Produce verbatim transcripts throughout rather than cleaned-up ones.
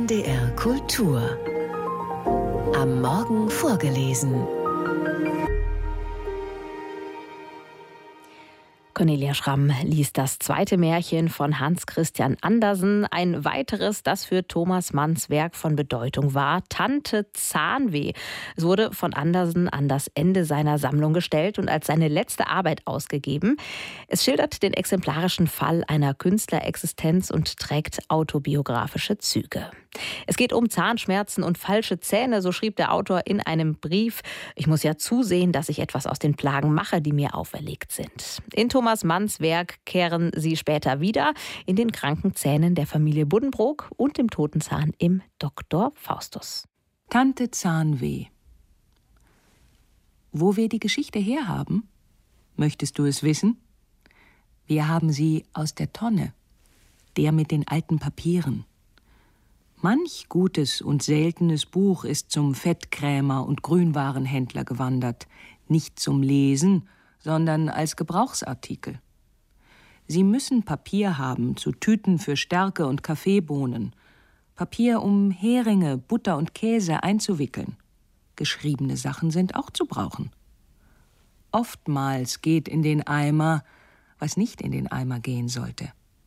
N D R Kultur. Am Morgen vorgelesen. Cornelia Schramm liest das zweite Märchen von Hans Christian Andersen. Ein weiteres, das für Thomas Manns Werk von Bedeutung war, Tante Zahnweh. Es wurde von Andersen an das Ende seiner Sammlung gestellt und als seine letzte Arbeit ausgegeben. Es schildert den exemplarischen Fall einer Künstlerexistenz und trägt autobiografische Züge. Es geht um Zahnschmerzen und falsche Zähne, so schrieb der Autor in einem Brief. Ich muss ja zusehen, dass ich etwas aus den Plagen mache, die mir auferlegt sind. In Thomas Manns Werk kehren sie später wieder in den kranken Zähnen der Familie Buddenbrook und dem toten Zahn im Doktor Faustus. Tante Zahnweh. Wo wir die Geschichte herhaben? Möchtest du es wissen? Wir haben sie aus der Tonne, der mit den alten Papieren. Manch gutes und seltenes Buch ist zum Fettkrämer und Grünwarenhändler gewandert, nicht zum Lesen, sondern als Gebrauchsartikel. Sie müssen Papier haben zu Tüten für Stärke und Kaffeebohnen, Papier, um Heringe, Butter und Käse einzuwickeln. Geschriebene Sachen sind auch zu brauchen. Oftmals geht in den Eimer, was nicht in den Eimer gehen sollte.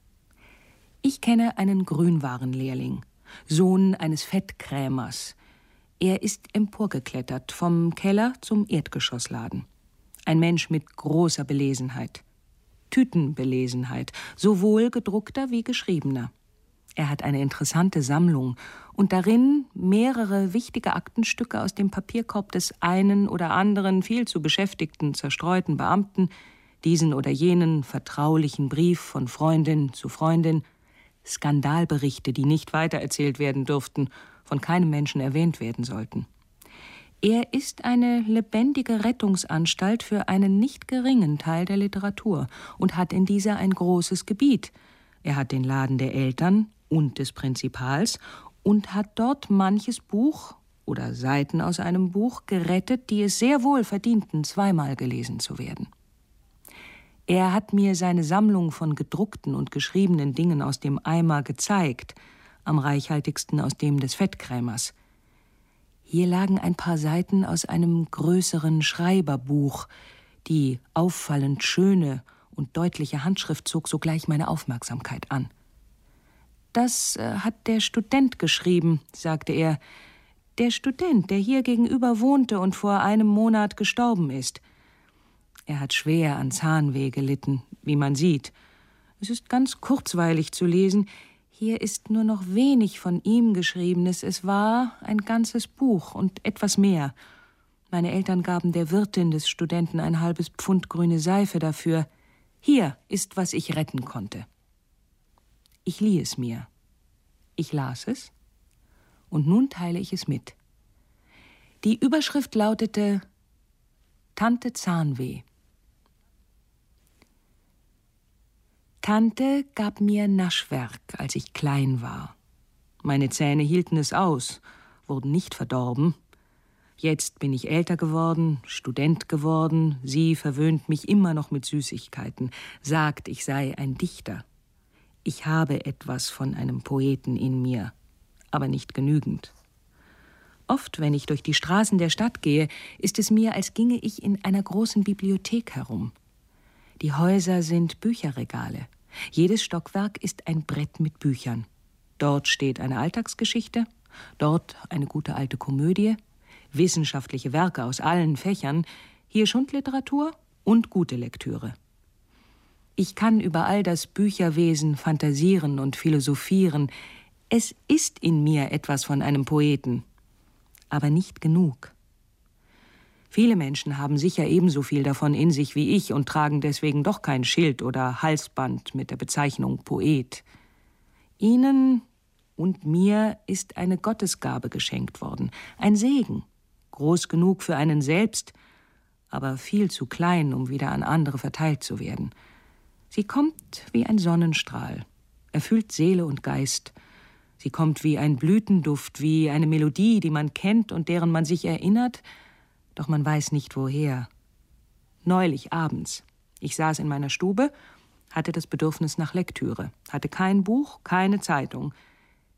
Ich kenne einen Grünwarenlehrling, Sohn eines Fettkrämers. Er ist emporgeklettert vom Keller zum Erdgeschossladen. Ein Mensch mit großer Belesenheit. Tütenbelesenheit, sowohl gedruckter wie geschriebener. Er hat eine interessante Sammlung und darin mehrere wichtige Aktenstücke aus dem Papierkorb des einen oder anderen viel zu beschäftigten, zerstreuten Beamten, diesen oder jenen vertraulichen Brief von Freundin zu Freundin, Skandalberichte, die nicht weitererzählt werden dürften, von keinem Menschen erwähnt werden sollten. Er ist eine lebendige Rettungsanstalt für einen nicht geringen Teil der Literatur und hat in dieser ein großes Gebiet. Er hat den Laden der Eltern und des Prinzipals und hat dort manches Buch oder Seiten aus einem Buch gerettet, die es sehr wohl verdienten, zweimal gelesen zu werden. Er hat mir seine Sammlung von gedruckten und geschriebenen Dingen aus dem Eimer gezeigt, am reichhaltigsten aus dem des Fettkrämers. Hier lagen ein paar Seiten aus einem größeren Schreiberbuch. Die auffallend schöne und deutliche Handschrift zog sogleich meine Aufmerksamkeit an. »Das äh, hat der Student geschrieben«, sagte er. »Der Student, der hier gegenüber wohnte und vor einem Monat gestorben ist. Er hat schwer an Zahnweh gelitten, wie man sieht. Es ist ganz kurzweilig zu lesen. Hier ist nur noch wenig von ihm Geschriebenes. Es war ein ganzes Buch und etwas mehr. Meine Eltern gaben der Wirtin des Studenten ein halbes Pfund grüne Seife dafür. Hier ist, was ich retten konnte.« Ich lieh es mir. Ich las es und nun teile ich es mit. Die Überschrift lautete »Tante Zahnweh«. Tante gab mir Naschwerk, als ich klein war. Meine Zähne hielten es aus, wurden nicht verdorben. Jetzt bin ich älter geworden, Student geworden. Sie verwöhnt mich immer noch mit Süßigkeiten, sagt, ich sei ein Dichter. Ich habe etwas von einem Poeten in mir, aber nicht genügend. Oft, wenn ich durch die Straßen der Stadt gehe, ist es mir, als ginge ich in einer großen Bibliothek herum. Die Häuser sind Bücherregale. Jedes Stockwerk ist ein Brett mit Büchern. Dort steht eine Alltagsgeschichte, dort eine gute alte Komödie, wissenschaftliche Werke aus allen Fächern, hier Schundliteratur und gute Lektüre. Ich kann über all das Bücherwesen fantasieren und philosophieren. Es ist in mir etwas von einem Poeten, aber nicht genug. Viele Menschen haben sicher ebenso viel davon in sich wie ich und tragen deswegen doch kein Schild oder Halsband mit der Bezeichnung Poet. Ihnen und mir ist eine Gottesgabe geschenkt worden, ein Segen, groß genug für einen selbst, aber viel zu klein, um wieder an andere verteilt zu werden. Sie kommt wie ein Sonnenstrahl, erfüllt Seele und Geist. Sie kommt wie ein Blütenduft, wie eine Melodie, die man kennt und deren man sich erinnert, doch man weiß nicht woher. Neulich abends. Ich saß in meiner Stube, hatte das Bedürfnis nach Lektüre, hatte kein Buch, keine Zeitung.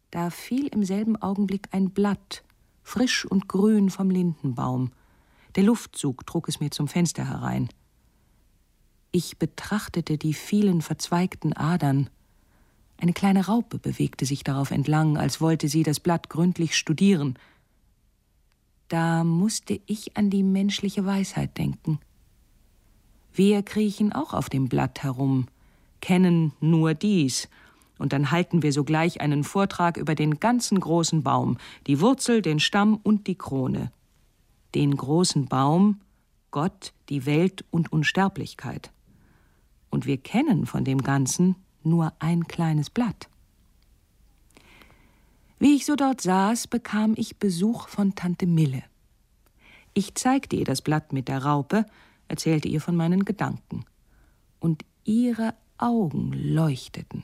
Da fiel im selben Augenblick ein Blatt, frisch und grün vom Lindenbaum. Der Luftzug trug es mir zum Fenster herein. Ich betrachtete die vielen verzweigten Adern. Eine kleine Raupe bewegte sich darauf entlang, als wollte sie das Blatt gründlich studieren. Da musste ich an die menschliche Weisheit denken. Wir kriechen auch auf dem Blatt herum, kennen nur dies, und dann halten wir sogleich einen Vortrag über den ganzen großen Baum, die Wurzel, den Stamm und die Krone. Den großen Baum, Gott, die Welt und Unsterblichkeit. Und wir kennen von dem Ganzen nur ein kleines Blatt. Wie ich so dort saß, bekam ich Besuch von Tante Mille. Ich zeigte ihr das Blatt mit der Raupe, erzählte ihr von meinen Gedanken. Und ihre Augen leuchteten.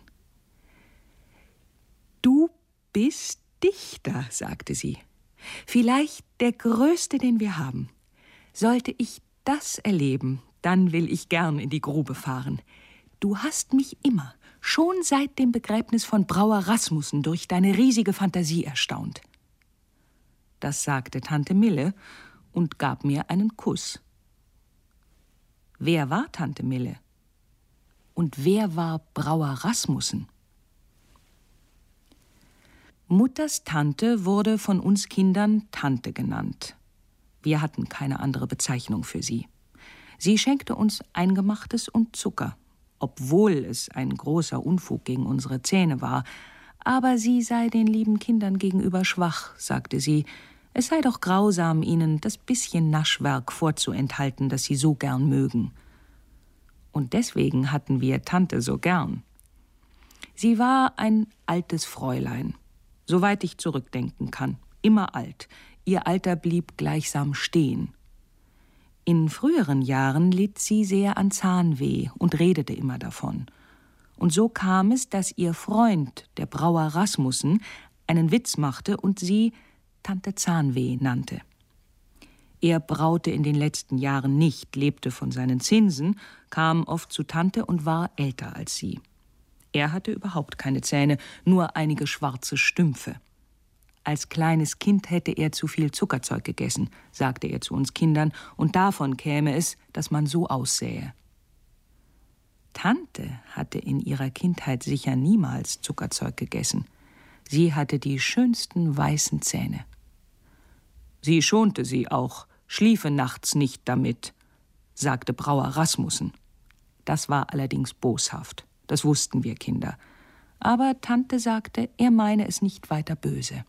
»Du bist Dichter«, sagte sie. »Vielleicht der größte, den wir haben. Sollte ich das erleben, dann will ich gern in die Grube fahren. Du hast mich immer, schon seit dem Begräbnis von Brauer Rasmussen, durch deine riesige Fantasie erstaunt.« Das sagte Tante Mille und gab mir einen Kuss. Wer war Tante Mille? Und wer war Brauer Rasmussen? Mutters Tante wurde von uns Kindern Tante genannt. Wir hatten keine andere Bezeichnung für sie. Sie schenkte uns Eingemachtes und Zucker, obwohl es ein großer Unfug gegen unsere Zähne war. Aber sie sei den lieben Kindern gegenüber schwach, sagte sie. Es sei doch grausam, ihnen das bisschen Naschwerk vorzuenthalten, das sie so gern mögen. Und deswegen hatten wir Tante so gern. Sie war ein altes Fräulein, soweit ich zurückdenken kann, immer alt. Ihr Alter blieb gleichsam stehen. In früheren Jahren litt sie sehr an Zahnweh und redete immer davon. Und so kam es, dass ihr Freund, der Brauer Rasmussen, einen Witz machte und sie Tante Zahnweh nannte. Er braute in den letzten Jahren nicht, lebte von seinen Zinsen, kam oft zu Tante und war älter als sie. Er hatte überhaupt keine Zähne, nur einige schwarze Stümpfe. Als kleines Kind hätte er zu viel Zuckerzeug gegessen, sagte er zu uns Kindern, und davon käme es, dass man so aussähe. Tante hatte in ihrer Kindheit sicher niemals Zuckerzeug gegessen. Sie hatte die schönsten weißen Zähne. Sie schonte sie auch, schliefe nachts nicht damit, sagte Brauer Rasmussen. Das war allerdings boshaft, das wussten wir Kinder. Aber Tante sagte, er meine es nicht weiter böse.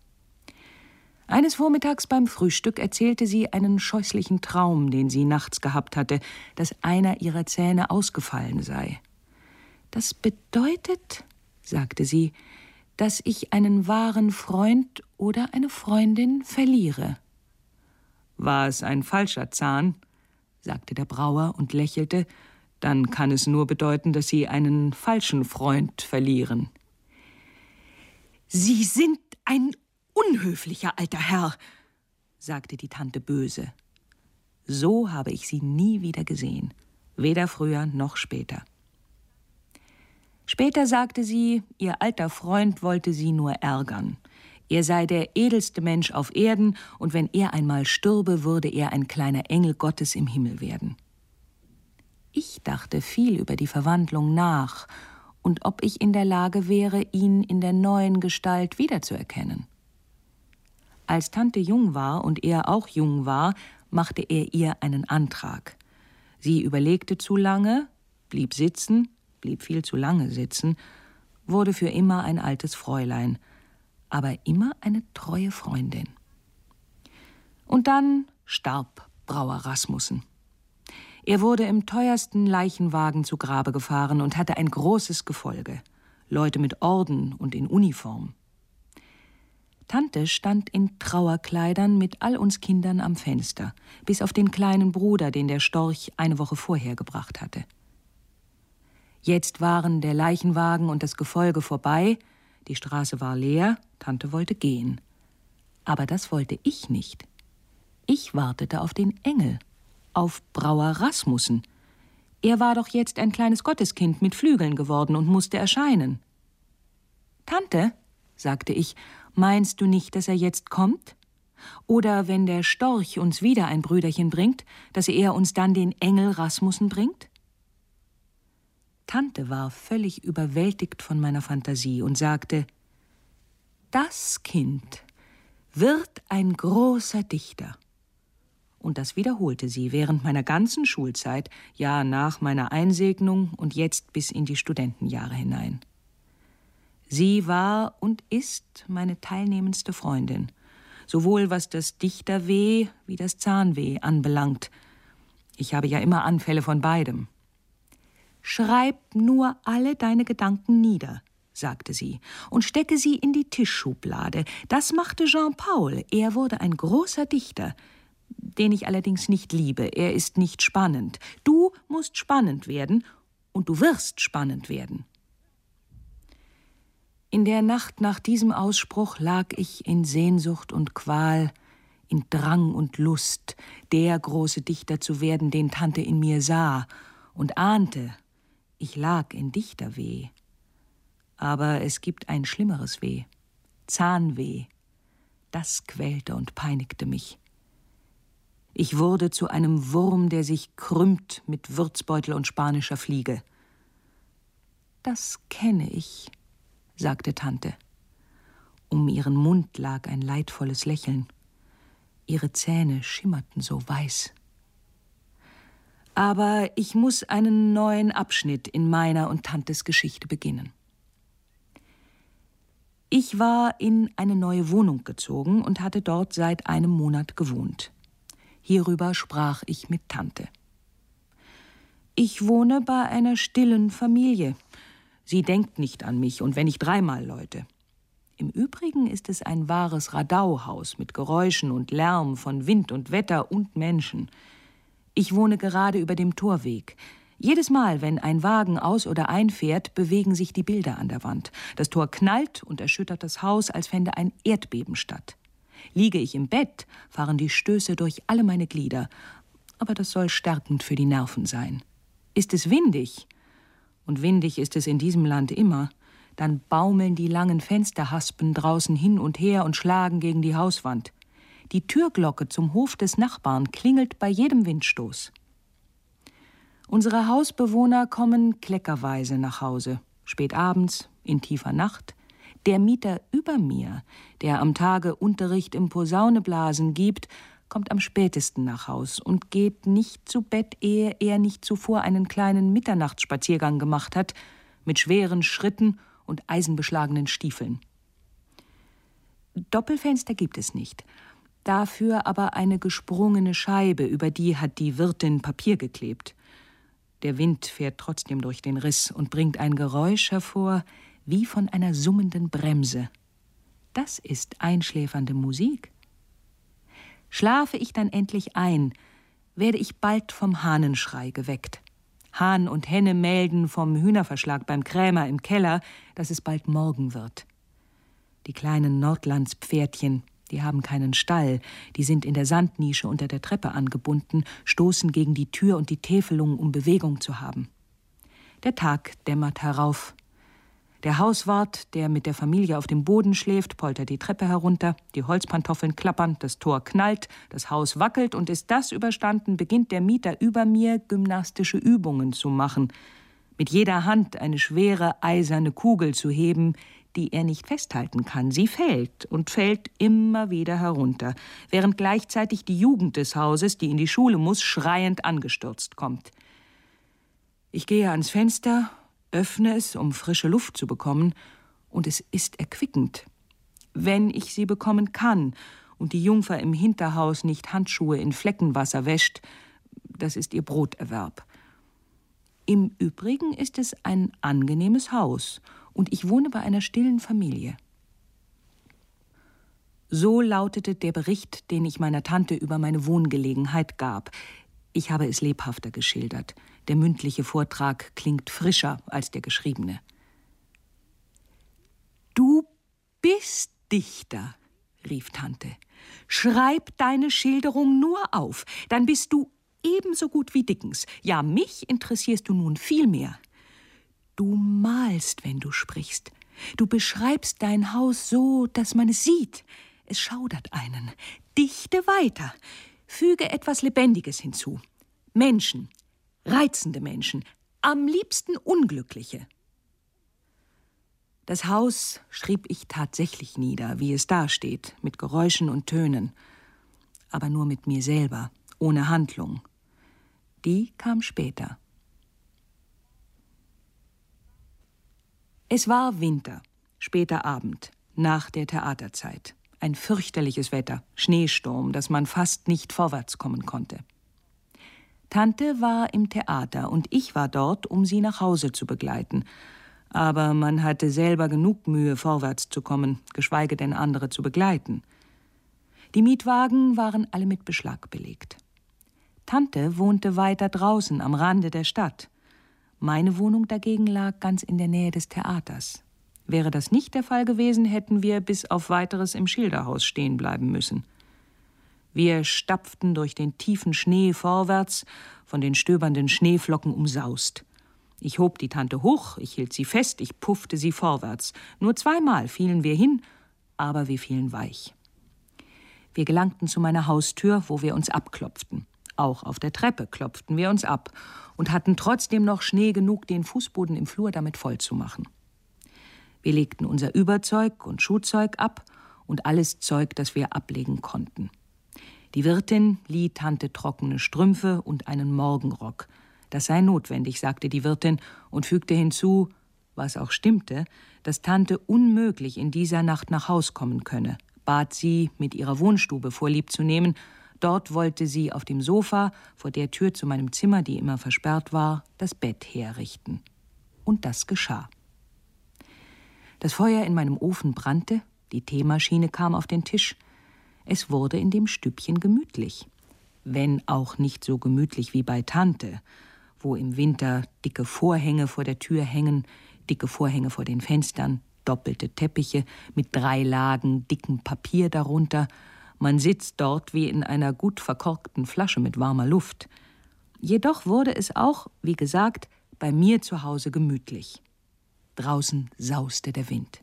Eines Vormittags beim Frühstück erzählte sie einen scheußlichen Traum, den sie nachts gehabt hatte, dass einer ihrer Zähne ausgefallen sei. »Das bedeutet«, sagte sie, »dass ich einen wahren Freund oder eine Freundin verliere.« »War es ein falscher Zahn?«, sagte der Brauer und lächelte. »Dann kann es nur bedeuten, dass Sie einen falschen Freund verlieren.« »Sie sind ein unhöflicher alter Herr«, sagte die Tante böse. So habe ich sie nie wieder gesehen, weder früher noch später. Später sagte sie, ihr alter Freund wollte sie nur ärgern. Er sei der edelste Mensch auf Erden, und wenn er einmal stürbe, würde er ein kleiner Engel Gottes im Himmel werden. Ich dachte viel über die Verwandlung nach und ob ich in der Lage wäre, ihn in der neuen Gestalt wiederzuerkennen. Als Tante jung war und er auch jung war, machte er ihr einen Antrag. Sie überlegte zu lange, blieb sitzen, blieb viel zu lange sitzen, wurde für immer ein altes Fräulein, aber immer eine treue Freundin. Und dann starb Brauer Rasmussen. Er wurde im teuersten Leichenwagen zu Grabe gefahren und hatte ein großes Gefolge, Leute mit Orden und in Uniform. Tante stand in Trauerkleidern mit all uns Kindern am Fenster, bis auf den kleinen Bruder, den der Storch eine Woche vorher gebracht hatte. Jetzt waren der Leichenwagen und das Gefolge vorbei, die Straße war leer, Tante wollte gehen. Aber das wollte ich nicht. Ich wartete auf den Engel, auf Brauer Rasmussen. Er war doch jetzt ein kleines Gotteskind mit Flügeln geworden und musste erscheinen. »Tante«, sagte ich, meinst du nicht, dass er jetzt kommt? Oder wenn der Storch uns wieder ein Brüderchen bringt, dass er uns dann den Engel Rasmussen bringt? Tante war völlig überwältigt von meiner Fantasie und sagte, das Kind wird ein großer Dichter. Und das wiederholte sie während meiner ganzen Schulzeit, ja nach meiner Einsegnung und jetzt bis in die Studentenjahre hinein. Sie war und ist meine teilnehmendste Freundin, sowohl was das Dichterweh wie das Zahnweh anbelangt. Ich habe ja immer Anfälle von beidem. »Schreib nur alle deine Gedanken nieder«, sagte sie, »und stecke sie in die Tischschublade. Das machte Jean-Paul. Er wurde ein großer Dichter, den ich allerdings nicht liebe. Er ist nicht spannend. Du musst spannend werden, und du wirst spannend werden.« In der Nacht nach diesem Ausspruch lag ich in Sehnsucht und Qual, in Drang und Lust, der große Dichter zu werden, den Tante in mir sah, und ahnte, ich lag in Dichterweh. Aber es gibt ein schlimmeres Weh, Zahnweh. Das quälte und peinigte mich. Ich wurde zu einem Wurm, der sich krümmt mit Würzbeutel und spanischer Fliege. »Das kenne ich«, sagte Tante. Um ihren Mund lag ein leidvolles Lächeln. Ihre Zähne schimmerten so weiß. Aber ich muss einen neuen Abschnitt in meiner und Tantes Geschichte beginnen. Ich war in eine neue Wohnung gezogen und hatte dort seit einem Monat gewohnt. Hierüber sprach ich mit Tante. »Ich wohne bei einer stillen Familie. Sie denkt nicht an mich, und wenn ich dreimal läute. Im Übrigen ist es ein wahres Radauhaus mit Geräuschen und Lärm von Wind und Wetter und Menschen. Ich wohne gerade über dem Torweg. Jedes Mal, wenn ein Wagen aus- oder einfährt, bewegen sich die Bilder an der Wand. Das Tor knallt und erschüttert das Haus, als fände ein Erdbeben statt. Liege ich im Bett, fahren die Stöße durch alle meine Glieder. Aber das soll stärkend für die Nerven sein. Ist es windig, und windig ist es in diesem Land immer, dann baumeln die langen Fensterhaspen draußen hin und her und schlagen gegen die Hauswand. Die Türglocke zum Hof des Nachbarn klingelt bei jedem Windstoß. Unsere Hausbewohner kommen kleckerweise nach Hause, spät abends, in tiefer Nacht. Der Mieter über mir, der am Tage Unterricht im Posauneblasen gibt, kommt am spätesten nach Haus und geht nicht zu Bett, ehe er nicht zuvor einen kleinen Mitternachtsspaziergang gemacht hat, mit schweren Schritten und eisenbeschlagenen Stiefeln. Doppelfenster gibt es nicht, dafür aber eine gesprungene Scheibe, über die hat die Wirtin Papier geklebt. Der Wind fährt trotzdem durch den Riss und bringt ein Geräusch hervor, wie von einer summenden Bremse. Das ist einschläfernde Musik. Schlafe ich dann endlich ein, werde ich bald vom Hahnenschrei geweckt. Hahn und Henne melden vom Hühnerverschlag beim Krämer im Keller, dass es bald Morgen wird. Die kleinen Nordlandspferdchen, die haben keinen Stall, die sind in der Sandnische unter der Treppe angebunden, stoßen gegen die Tür und die Täfelung, um Bewegung zu haben. Der Tag dämmert herauf. Der Hauswart, der mit der Familie auf dem Boden schläft, poltert die Treppe herunter, die Holzpantoffeln klappern, das Tor knallt, das Haus wackelt, und ist das überstanden, beginnt der Mieter über mir gymnastische Übungen zu machen, mit jeder Hand eine schwere eiserne Kugel zu heben, die er nicht festhalten kann. Sie fällt und fällt immer wieder herunter, während gleichzeitig die Jugend des Hauses, die in die Schule muss, schreiend angestürzt kommt. Ich gehe ans Fenster, öffne es, um frische Luft zu bekommen, und es ist erquickend. Wenn ich sie bekommen kann und die Jungfer im Hinterhaus nicht Handschuhe in Fleckenwasser wäscht, das ist ihr Broterwerb. Im Übrigen ist es ein angenehmes Haus, und ich wohne bei einer stillen Familie. So lautete der Bericht, den ich meiner Tante über meine Wohngelegenheit gab. Ich habe es lebhafter geschildert. Der mündliche Vortrag klingt frischer als der geschriebene. »Du bist Dichter«, rief Tante. »Schreib deine Schilderung nur auf, dann bist du ebenso gut wie Dickens. Ja, mich interessierst du nun viel mehr. Du malst, wenn du sprichst. Du beschreibst dein Haus so, dass man es sieht. Es schaudert einen. Dichte weiter. Füge etwas Lebendiges hinzu. Menschen, reizende Menschen, am liebsten Unglückliche. Das Haus schrieb ich tatsächlich nieder, wie es dasteht, mit Geräuschen und Tönen. Aber nur mit mir selber, ohne Handlung. Die kam später. Es war Winter, später Abend, nach der Theaterzeit. Ein fürchterliches Wetter, Schneesturm, dass man fast nicht vorwärts kommen konnte. Tante war im Theater und ich war dort, um sie nach Hause zu begleiten. Aber man hatte selber genug Mühe, vorwärts zu kommen, geschweige denn andere zu begleiten. Die Mietwagen waren alle mit Beschlag belegt. Tante wohnte weiter draußen am Rande der Stadt. Meine Wohnung dagegen lag ganz in der Nähe des Theaters. Wäre das nicht der Fall gewesen, hätten wir bis auf Weiteres im Schilderhaus stehen bleiben müssen. Wir stapften durch den tiefen Schnee vorwärts, von den stöbernden Schneeflocken umsaust. Ich hob die Tante hoch, ich hielt sie fest, ich puffte sie vorwärts. Nur zweimal fielen wir hin, aber wir fielen weich. Wir gelangten zu meiner Haustür, wo wir uns abklopften. Auch auf der Treppe klopften wir uns ab und hatten trotzdem noch Schnee genug, den Fußboden im Flur damit voll zu machen. Wir legten unser Überzeug und Schuhzeug ab und alles Zeug, das wir ablegen konnten. Die Wirtin lieh Tante trockene Strümpfe und einen Morgenrock. Das sei notwendig, sagte die Wirtin und fügte hinzu, was auch stimmte, dass Tante unmöglich in dieser Nacht nach Haus kommen könne, bat sie, mit ihrer Wohnstube Vorlieb zu nehmen. Dort wollte sie auf dem Sofa, vor der Tür zu meinem Zimmer, die immer versperrt war, das Bett herrichten. Und das geschah. Das Feuer in meinem Ofen brannte, die Teemaschine kam auf den Tisch. Es wurde in dem Stübchen gemütlich. Wenn auch nicht so gemütlich wie bei Tante, wo im Winter dicke Vorhänge vor der Tür hängen, dicke Vorhänge vor den Fenstern, doppelte Teppiche mit drei Lagen dickem Papier darunter. Man sitzt dort wie in einer gut verkorkten Flasche mit warmer Luft. Jedoch wurde es auch, wie gesagt, bei mir zu Hause gemütlich. Draußen sauste der Wind.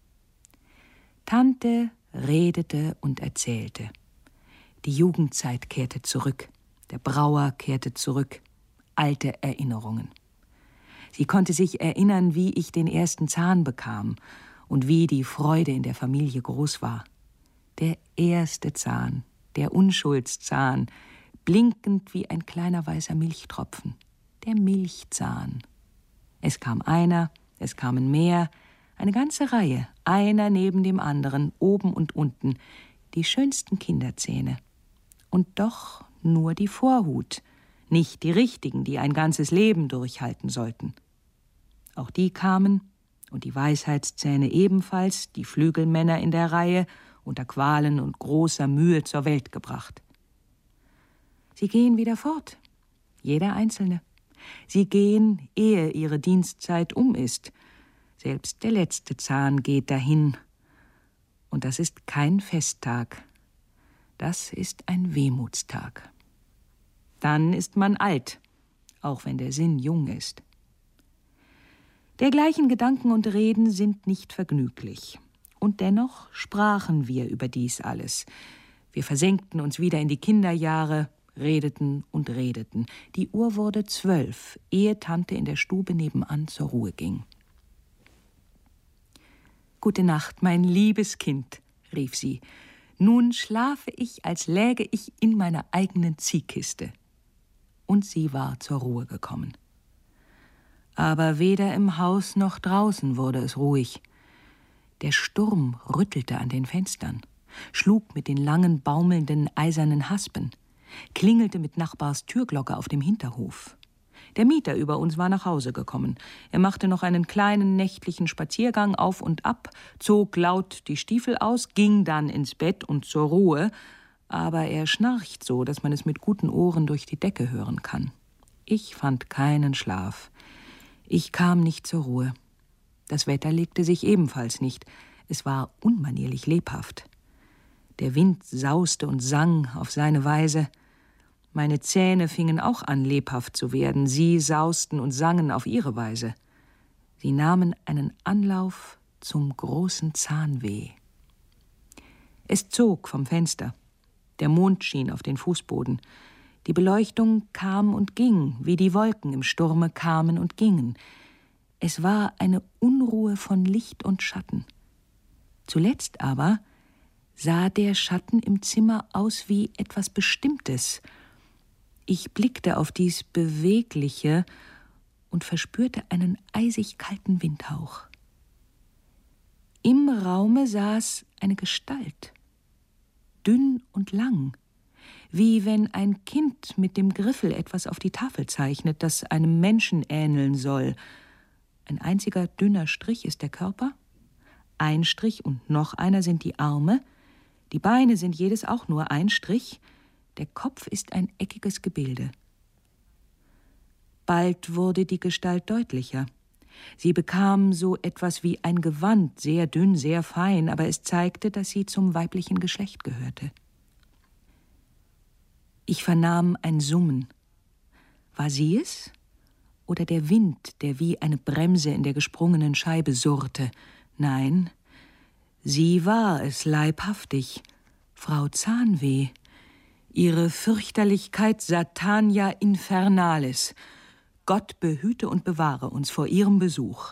Tante redete und erzählte. Die Jugendzeit kehrte zurück, der Brauer kehrte zurück, alte Erinnerungen. Sie konnte sich erinnern, wie ich den ersten Zahn bekam und wie die Freude in der Familie groß war. Der erste Zahn, der Unschuldszahn, blinkend wie ein kleiner weißer Milchtropfen. Der Milchzahn. Es kam einer, es kamen mehr, eine ganze Reihe, einer neben dem anderen, oben und unten, die schönsten Kinderzähne. Und doch nur die Vorhut, nicht die richtigen, die ein ganzes Leben durchhalten sollten. Auch die kamen, und die Weisheitszähne ebenfalls, die Flügelmänner in der Reihe, unter Qualen und großer Mühe zur Welt gebracht. Sie gehen wieder fort, jeder Einzelne. Sie gehen, ehe ihre Dienstzeit um ist. Selbst der letzte Zahn geht dahin. Und das ist kein Festtag. Das ist ein Wehmutstag. Dann ist man alt, auch wenn der Sinn jung ist. Dergleichen Gedanken und Reden sind nicht vergnüglich. Und dennoch sprachen wir über dies alles. Wir versenkten uns wieder in die Kinderjahre, redeten und redeten. Die Uhr wurde zwölf, ehe Tante in der Stube nebenan zur Ruhe ging. »Gute Nacht, mein liebes Kind«, rief sie. »Nun schlafe ich, als läge ich in meiner eigenen Ziehkiste.« Und sie war zur Ruhe gekommen. Aber weder im Haus noch draußen wurde es ruhig. Der Sturm rüttelte an den Fenstern, schlug mit den langen, baumelnden, eisernen Haspen, klingelte mit Nachbars Türglocke auf dem Hinterhof. Der Mieter über uns war nach Hause gekommen. Er machte noch einen kleinen nächtlichen Spaziergang auf und ab, zog laut die Stiefel aus, ging dann ins Bett und zur Ruhe, aber er schnarcht so, dass man es mit guten Ohren durch die Decke hören kann. Ich fand keinen Schlaf. Ich kam nicht zur Ruhe. Das Wetter legte sich ebenfalls nicht. Es war unmanierlich lebhaft. Der Wind sauste und sang auf seine Weise. Meine Zähne fingen auch an, lebhaft zu werden. Sie sausten und sangen auf ihre Weise. Sie nahmen einen Anlauf, zum großen Zahnweh. Es zog vom Fenster. Der Mond schien auf den Fußboden. Die Beleuchtung kam und ging, wie die Wolken im Sturme kamen und gingen. Es war eine Unruhe von Licht und Schatten. Zuletzt aber sah der Schatten im Zimmer aus wie etwas Bestimmtes. Ich blickte auf dies Bewegliche und verspürte einen eisig kalten Windhauch. Im Raume saß eine Gestalt, dünn und lang, wie wenn ein Kind mit dem Griffel etwas auf die Tafel zeichnet, das einem Menschen ähneln soll. Ein einziger dünner Strich ist der Körper, ein Strich und noch einer sind die Arme, die Beine sind jedes auch nur ein Strich, der Kopf ist ein eckiges Gebilde. Bald wurde die Gestalt deutlicher. Sie bekam so etwas wie ein Gewand, sehr dünn, sehr fein, aber es zeigte, dass sie zum weiblichen Geschlecht gehörte. Ich vernahm ein Summen. War sie es? Oder der Wind, der wie eine Bremse in der gesprungenen Scheibe surrte? Nein, sie war es leibhaftig, Frau Zahnweh. Ihre Fürchterlichkeit Satania Infernalis. Gott behüte und bewahre uns vor ihrem Besuch.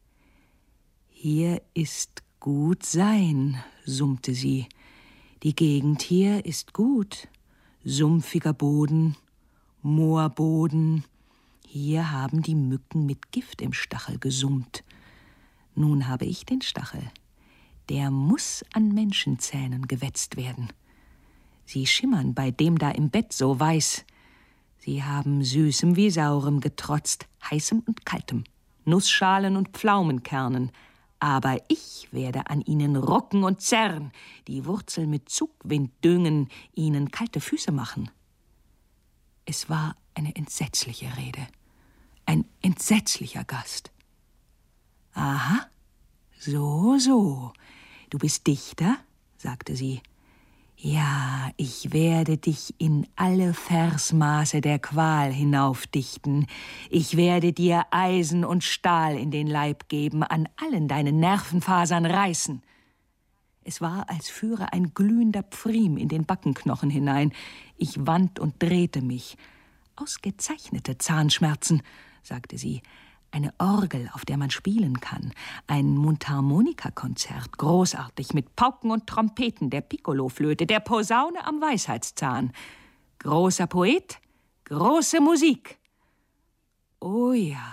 Hier ist gut sein, summte sie. Die Gegend hier ist gut. Sumpfiger Boden, Moorboden. Hier haben die Mücken mit Gift im Stachel gesummt. Nun habe ich den Stachel. Der muss an Menschenzähnen gewetzt werden. Sie schimmern bei dem da im Bett so weiß. Sie haben Süßem wie Saurem getrotzt, Heißem und Kaltem, Nussschalen und Pflaumenkernen. Aber ich werde an ihnen rucken und zerren, die Wurzel mit Zugwind düngen, ihnen kalte Füße machen. Es war eine entsetzliche Rede, ein entsetzlicher Gast. Aha, so, so, du bist Dichter, sagte sie. Ja, ich werde dich in alle Versmaße der Qual hinaufdichten. Ich werde dir Eisen und Stahl in den Leib geben, an allen deinen Nervenfasern reißen. Es war, als führe ein glühender Pfriem in den Backenknochen hinein. Ich wand und drehte mich. Ausgezeichnete Zahnschmerzen, sagte sie. Eine Orgel, auf der man spielen kann. Ein Mundharmonikakonzert, großartig, mit Pauken und Trompeten, der Piccoloflöte, der Posaune am Weisheitszahn. Großer Poet, große Musik. Oh ja,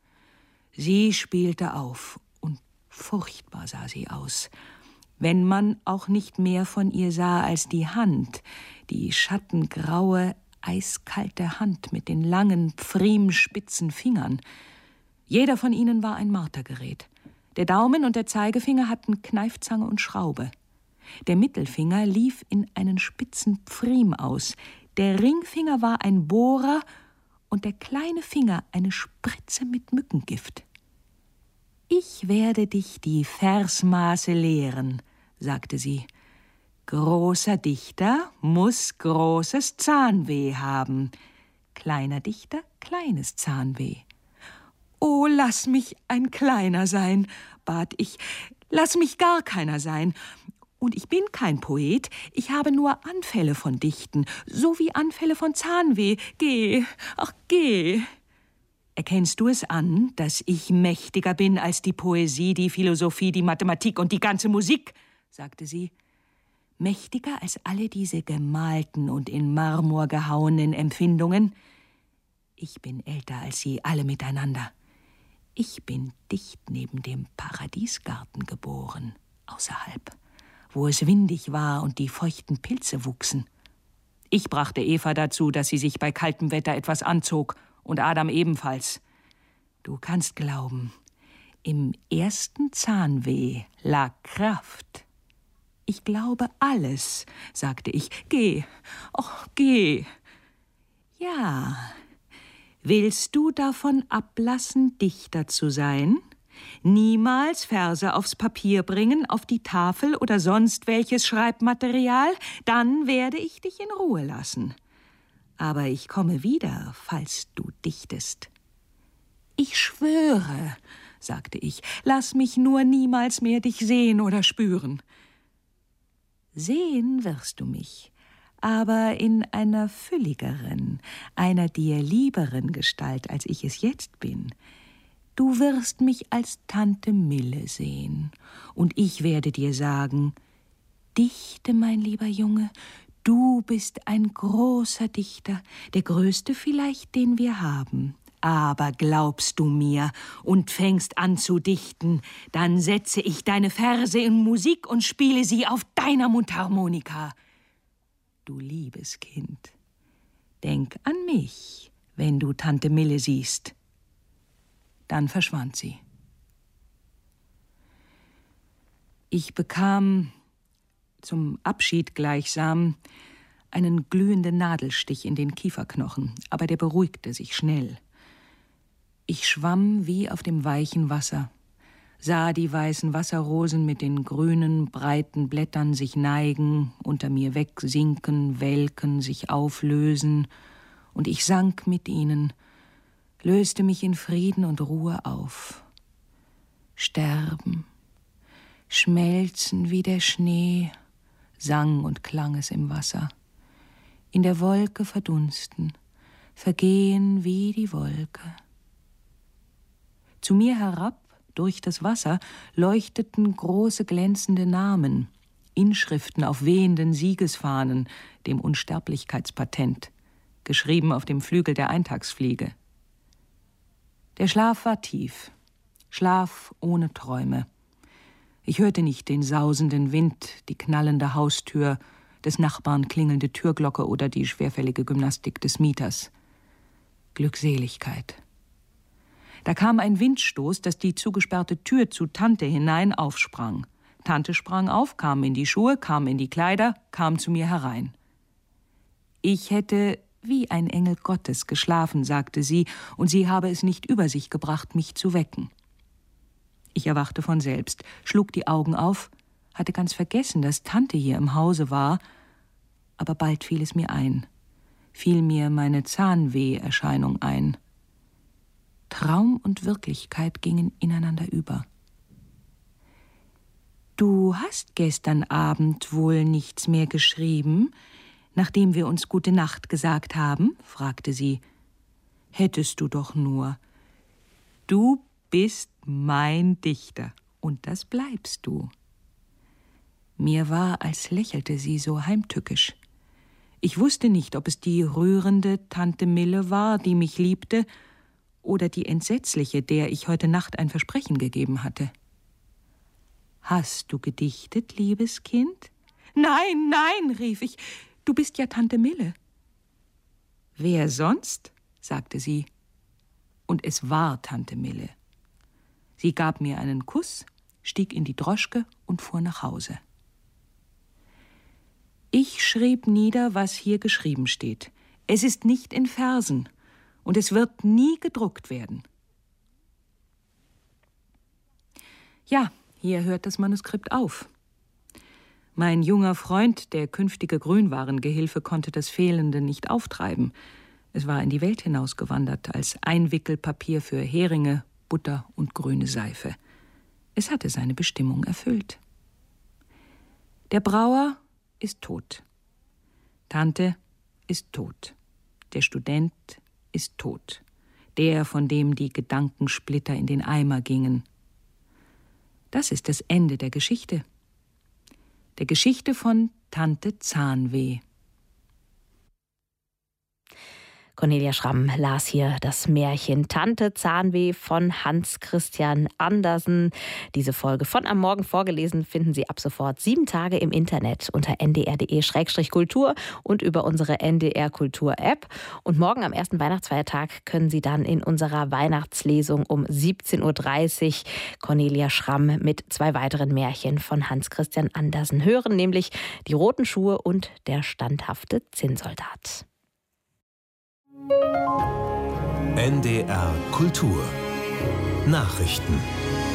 sie spielte auf, und furchtbar sah sie aus. Wenn man auch nicht mehr von ihr sah als die Hand, die schattengraue, eiskalte Hand mit den langen, pfriemspitzen Fingern. Jeder von ihnen war ein Martergerät. Der Daumen und der Zeigefinger hatten Kneifzange und Schraube. Der Mittelfinger lief in einen spitzen Pfriem aus. Der Ringfinger war ein Bohrer und der kleine Finger eine Spritze mit Mückengift. »Ich werde dich die Versmaße lehren«, sagte sie. »Großer Dichter muss großes Zahnweh haben. Kleiner Dichter, kleines Zahnweh.« »Oh, lass mich ein Kleiner sein«, bat ich. »Lass mich gar keiner sein. Und ich bin kein Poet, ich habe nur Anfälle von Dichten, so wie Anfälle von Zahnweh. Geh, ach geh.« »Erkennst du es an, dass ich mächtiger bin als die Poesie, die Philosophie, die Mathematik und die ganze Musik?« sagte sie. »Mächtiger als alle diese gemalten und in Marmor gehauenen Empfindungen? Ich bin älter als sie alle miteinander. Ich bin dicht neben dem Paradiesgarten geboren, außerhalb, wo es windig war und die feuchten Pilze wuchsen. Ich brachte Eva dazu, dass sie sich bei kaltem Wetter etwas anzog, und Adam ebenfalls. Du kannst glauben, im ersten Zahnweh lag Kraft. »Ich glaube alles«, sagte ich. »Geh, ach, geh.« »Ja, willst du davon ablassen, Dichter zu sein? Niemals Verse aufs Papier bringen, auf die Tafel oder sonst welches Schreibmaterial? Dann werde ich dich in Ruhe lassen. Aber ich komme wieder, falls du dichtest.« »Ich schwöre«, sagte ich, lass mich nur niemals mehr dich sehen oder spüren. Sehen wirst du mich, aber in einer fülligeren, einer dir lieberen Gestalt, als ich es jetzt bin. Du wirst mich als Tante Mille sehen, und ich werde dir sagen, dichte, mein lieber Junge, du bist ein großer Dichter, der größte vielleicht, den wir haben. Aber glaubst du mir und fängst an zu dichten, dann setze ich deine Verse in Musik und spiele sie auf deiner Mundharmonika. Du liebes Kind, denk an mich, wenn du Tante Mille siehst. Dann verschwand sie. Ich bekam zum Abschied gleichsam einen glühenden Nadelstich in den Kieferknochen, aber der beruhigte sich schnell. Ich schwamm wie auf dem weichen Wasser, sah die weißen Wasserrosen mit den grünen, breiten Blättern sich neigen, unter mir wegsinken, welken, sich auflösen, und ich sank mit ihnen, löste mich in Frieden und Ruhe auf. Sterben, schmelzen wie der Schnee, sang und klang es im Wasser, in der Wolke verdunsten, vergehen wie die Wolke. Zu mir herab, durch das Wasser, leuchteten große glänzende Namen, Inschriften auf wehenden Siegesfahnen, dem Unsterblichkeitspatent, geschrieben auf dem Flügel der Eintagsfliege. Der Schlaf war tief, Schlaf ohne Träume. Ich hörte nicht den sausenden Wind, die knallende Haustür, des Nachbarn klingelnde Türglocke oder die schwerfällige Gymnastik des Mieters. Glückseligkeit. Da kam ein Windstoß, dass die zugesperrte Tür zu Tante hinein aufsprang. Tante sprang auf, kam in die Schuhe, kam in die Kleider, kam zu mir herein. Ich hätte wie ein Engel Gottes geschlafen, sagte sie, und sie habe es nicht über sich gebracht, mich zu wecken. Ich erwachte von selbst, schlug die Augen auf, hatte ganz vergessen, dass Tante hier im Hause war, aber bald fiel es mir ein, fiel mir meine Zahnweh-Erscheinung ein. Traum und Wirklichkeit gingen ineinander über. »Du hast gestern Abend wohl nichts mehr geschrieben, nachdem wir uns gute Nacht gesagt haben?« fragte sie. »Hättest du doch nur. Du bist mein Dichter, und das bleibst du.« Mir war, als lächelte sie so heimtückisch. Ich wusste nicht, ob es die rührende Tante Mille war, die mich liebte, oder die entsetzliche, der ich heute Nacht ein Versprechen gegeben hatte. »Hast du gedichtet, liebes Kind?« »Nein, nein«, rief ich, »du bist ja Tante Mille.« »Wer sonst?«, sagte sie. Und es war Tante Mille. Sie gab mir einen Kuss, stieg in die Droschke und fuhr nach Hause. Ich schrieb nieder, was hier geschrieben steht. Es ist nicht in Versen. Und es wird nie gedruckt werden. Ja, hier hört das Manuskript auf. Mein junger Freund, der künftige Grünwarengehilfe, konnte das Fehlende nicht auftreiben. Es war in die Welt hinausgewandert als Einwickelpapier für Heringe, Butter und grüne Seife. Es hatte seine Bestimmung erfüllt. Der Brauer ist tot. Tante ist tot. Der Student ist tot, der, von dem die Gedankensplitter in den Eimer gingen. Das ist das Ende der Geschichte. Der Geschichte von Tante Zahnweh. Cornelia Schramm las hier das Märchen Tante Zahnweh von Hans Christian Andersen. Diese Folge von Am Morgen vorgelesen finden Sie ab sofort sieben Tage im Internet unter n d r punkt d e Schrägstrich kultur und über unsere N D R Kultur App. Und morgen am ersten Weihnachtsfeiertag können Sie dann in unserer Weihnachtslesung um siebzehn Uhr dreißig Cornelia Schramm mit zwei weiteren Märchen von Hans Christian Andersen hören, nämlich Die roten Schuhe und Der standhafte Zinnsoldat. N D R Kultur Nachrichten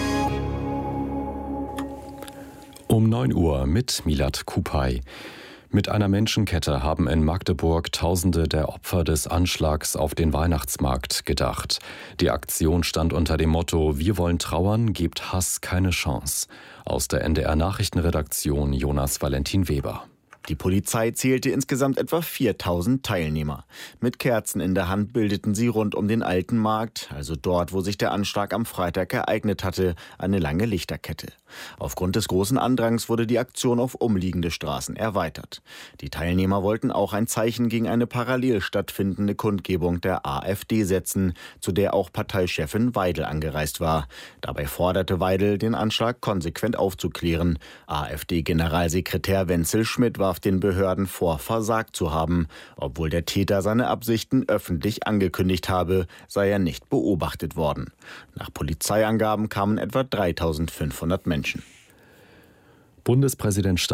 um neun Uhr mit Milad Kupay. Mit einer Menschenkette haben in Magdeburg Tausende der Opfer des Anschlags auf den Weihnachtsmarkt gedacht. Die Aktion stand unter dem Motto: Wir wollen trauern, gebt Hass keine Chance. Aus der N D R-Nachrichtenredaktion Jonas Valentin Weber. Die Polizei zählte insgesamt etwa viertausend Teilnehmer. Mit Kerzen in der Hand bildeten sie rund um den Alten Markt, also dort, wo sich der Anschlag am Freitag ereignet hatte, eine lange Lichterkette. Aufgrund des großen Andrangs wurde die Aktion auf umliegende Straßen erweitert. Die Teilnehmer wollten auch ein Zeichen gegen eine parallel stattfindende Kundgebung der AfD setzen, zu der auch Parteichefin Weidel angereist war. Dabei forderte Weidel, den Anschlag konsequent aufzuklären. AfD-Generalsekretär Wenzel Schmidt warf den Behörden vor, versagt zu haben. Obwohl der Täter seine Absichten öffentlich angekündigt habe, sei er nicht beobachtet worden. Nach Polizeiangaben kamen etwa dreitausendfünfhundert Menschen. Bundespräsident